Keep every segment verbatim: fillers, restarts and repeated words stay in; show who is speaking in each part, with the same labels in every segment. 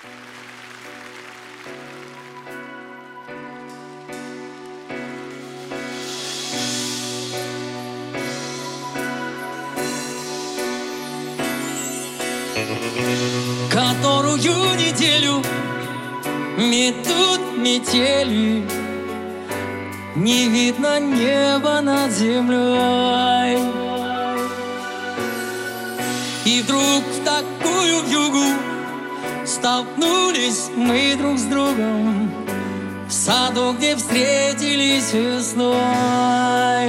Speaker 1: Которую неделю метут метели, не видно неба над землей. И вдруг в такую вьюгу столкнулись мы друг с другом в саду, где встретились весной.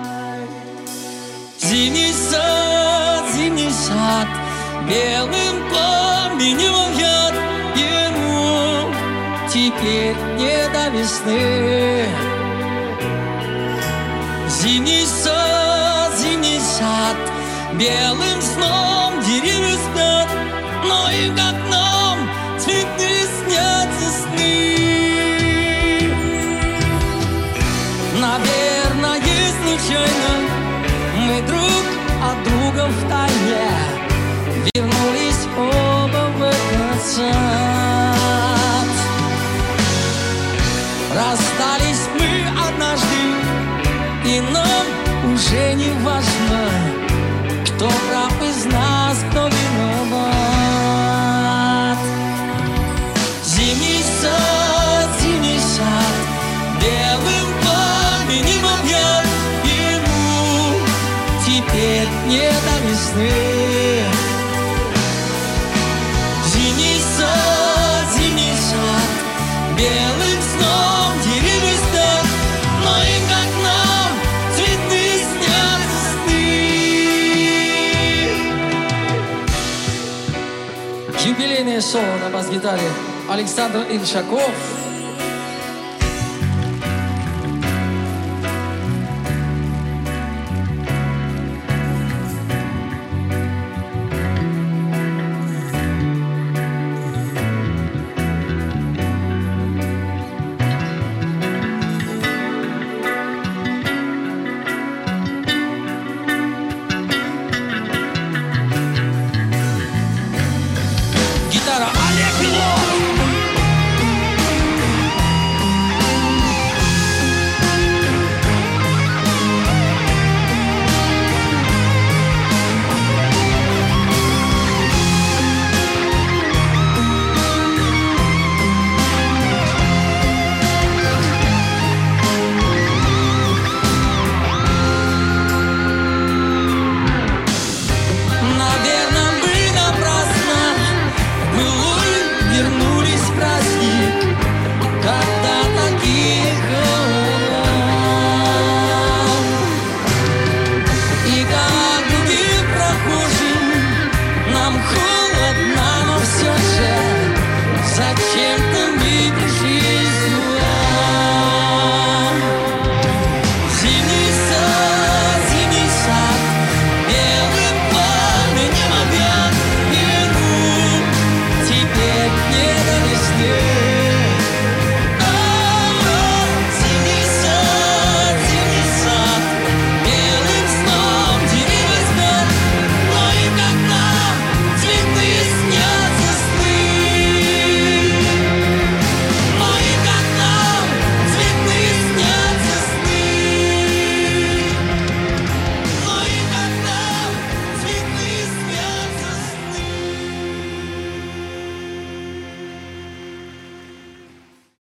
Speaker 1: Зимний сад, зимний сад, белым пламенем объят, ему теперь не до весны. Зимний сад, зимний сад, белым сном деревья спят, но им, как нам, цветные снятся сны. Наверное, случайно мы друг от друга втайне вернулись оба в этот сад. Расстались мы однажды, и нам уже не важно, кто прав из нас, кто виноват. Зимний сад, зимний сад, белым пламенем объят, ему теперь не до весны. Зимний сад, зимний сад, белым сном деревья спят, но им, как нам, цветные снятся сны. Юбилейное шоу на бас-гитаре Александр Ильшаков.